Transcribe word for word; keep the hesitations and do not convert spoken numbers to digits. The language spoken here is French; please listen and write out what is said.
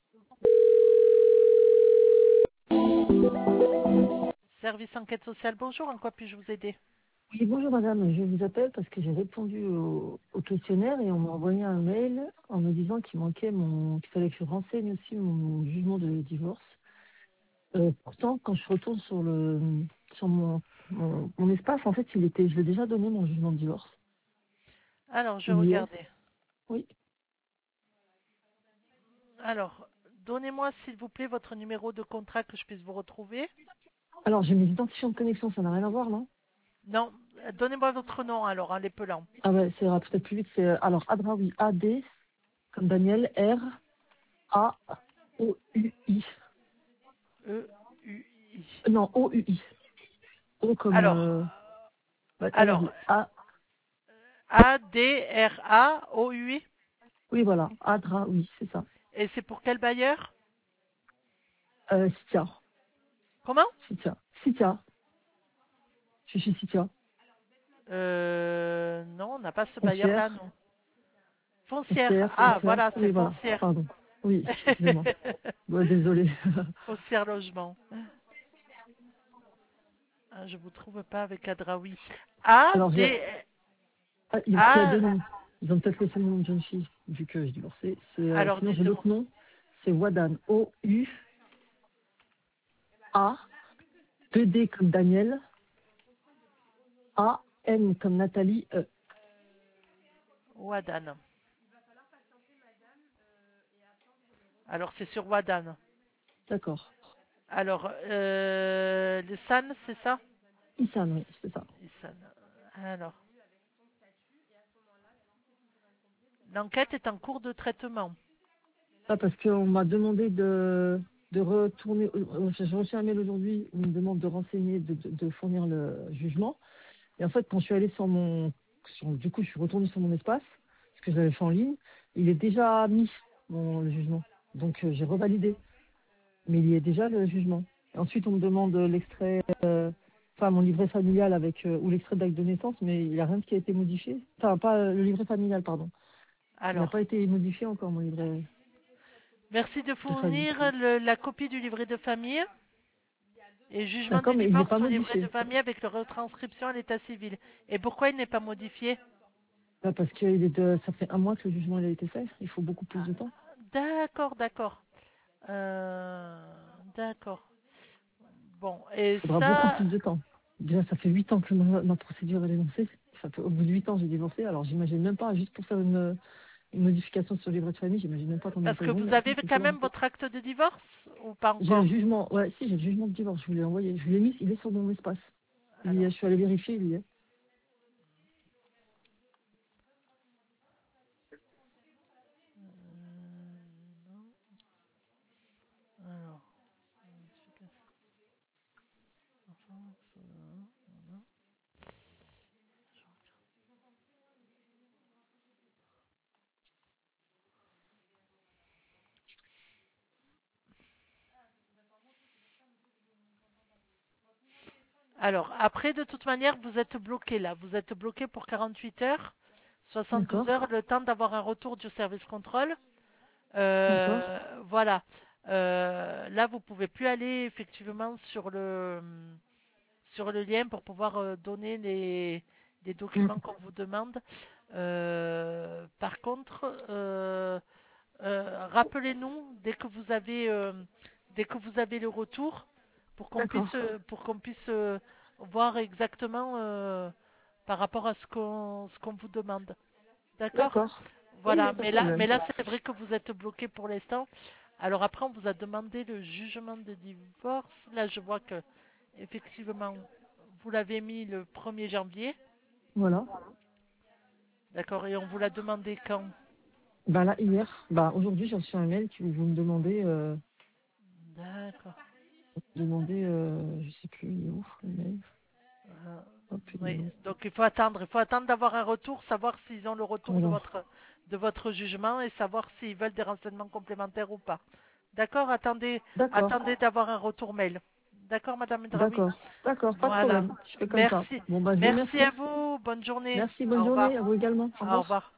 Service enquête sociale, bonjour, en quoi puis-je vous aider? Oui, bonjour madame, je vous appelle parce que j'ai répondu au, au questionnaire et on m'a envoyé un mail en me disant qu'il manquait mon, qu'il fallait que je renseigne aussi mon jugement de divorce. Euh, pourtant, quand je retourne sur le, sur mon, mon, mon espace, en fait, il était, je l'ai déjà donné mon jugement de divorce. Alors, je vais Il y est. regarder. Oui. Alors, donnez-moi s'il vous plaît votre numéro de contrat que je puisse vous retrouver. Alors, j'ai mes identifiants de connexion, ça n'a rien à voir, non? Non, euh, donnez-moi votre nom alors, en l'épelant. Ah ouais, ça ira peut-être plus vite. C'est, euh, alors, Adraoui, A D, comme Daniel, R, A, O, U, I. E-U-I. Non, O, U, I. O comme, Alors, euh, Va- alors, Valérie. A, A-D-R-A-O-U-I. oui, voilà. Adra, oui, c'est ça. Et c'est pour quel bailleur? Euh, Citia. Comment? Citia. Citia. Je suis chez Citia. Euh, non, on n'a pas ce bailleur-là, Foncière. non. Foncière. Foncière, Ah, foncière. voilà, c'est Oui, voilà. foncière. Pardon. Oui, excusez-moi. Ouais, désolé. Foncière logement. Ah, je vous trouve pas avec Adraoui. A, Alors, j'ai... D, Ah, il y a il y a A, deux noms. Ils ont peut-être laissé le nom de jeune fille, vu que j'ai divorcé. C'est, euh, alors sinon, j'ai dites-moi. l'autre nom. C'est Wadan. O, U, A. deux D comme Daniel. A, N comme Nathalie. E. Wadan. Alors c'est sur Wadan. D'accord. Alors, euh, les San, c'est ça? Issan, oui, c'est ça. Isan. Alors, l'enquête est en cours de traitement. Ah, parce qu'on m'a demandé de, de retourner. euh, J'ai reçu un mail aujourd'hui où on me demande de renseigner, de, de, de fournir le jugement. Et en fait, quand je suis allée sur mon. Sur, du coup, je suis retournée sur mon espace, ce que j'avais fait en ligne. Il est déjà mis, mon, le jugement. Donc, euh, j'ai revalidé. Mais il y est déjà le jugement. Et ensuite, on me demande l'extrait. euh, Enfin, mon livret familial avec. euh, ou l'extrait d'acte de naissance, mais il n'y a rien qui a été modifié. Enfin, pas euh, le livret familial, pardon. Il n'a Alors, pas été modifié encore, mon livret merci de de famille. fournir le- la copie du livret de famille et jugement D'accord, du mais il n'est divorce pas au livret de modifié. famille avec la retranscription à l'état civil. Et pourquoi il n'est pas modifié? Bah, parce que il est de, ça fait un mois que le jugement il a été fait. Il faut beaucoup plus Ah, de temps. d'accord, d'accord. Euh, d'accord. Bon, Il et faudra beaucoup ça, plus de temps. Déjà, ça fait huit ans que ma, ma procédure elle est lancée. Ça fait, au bout de huit ans, j'ai divorcé. Alors, j'imagine même pas, juste pour faire une, une modification sur le livret de famille, j'imagine même pas combien de parce temps que ils vont vous mettre. avez C'est quand trop long. même votre acte de divorce ou pas J'ai le encore? jugement, ouais, si, j'ai le jugement de divorce. Je vous l'ai envoyé. Je vous l'ai mis, il est sur mon espace. Il y est, Alors, je suis allée vérifier, il y est. alors, alors, après, de toute manière, vous êtes bloqué là. Vous êtes bloqué pour quarante-huit heures, soixante-douze heures, D'accord, le temps d'avoir un retour du service contrôle. d'accord, Euh, voilà. Euh, là, vous pouvez plus aller effectivement sur le sur le lien pour pouvoir euh, donner les, les hum, documents qu'on vous demande. Euh, par contre, euh, euh, rappelez-nous dès que vous avez euh, dès que vous avez le retour pour qu'on puisse d'accord. euh, pour qu'on puisse euh, voir exactement euh, par rapport à ce qu'on ce qu'on vous demande. D'accord? D'accord. Oui, il n'y Voilà, a pas de mais là mais problème. là c'est vrai que vous êtes bloqué pour l'instant. Alors après on vous a demandé le jugement de divorce. Là je vois que effectivement vous l'avez mis le premier janvier. Voilà. D'accord? Et on vous l'a demandé quand? Bah là, hier, bah aujourd'hui, j'ai reçu un mail qui vous me demandez, euh, D'accord. demandez, euh, je sais plus, il est où, le mail. Euh, Hop, il est oui, où. donc il faut attendre, il faut attendre d'avoir un retour, savoir s'ils ont le retour de Alors, votre de votre jugement et savoir s'ils veulent des renseignements complémentaires ou pas. D'accord? Attendez, d'accord, attendez d'avoir un retour mail. D'accord, Madame Draoui? d'accord, d'accord, pas de Voilà. problème. Je fais comme ça. Merci. Bon, bah, je vous Merci à remercie. vous. Bonne journée. Merci, Au bonne revoir. journée à vous également. Au Au revoir. revoir.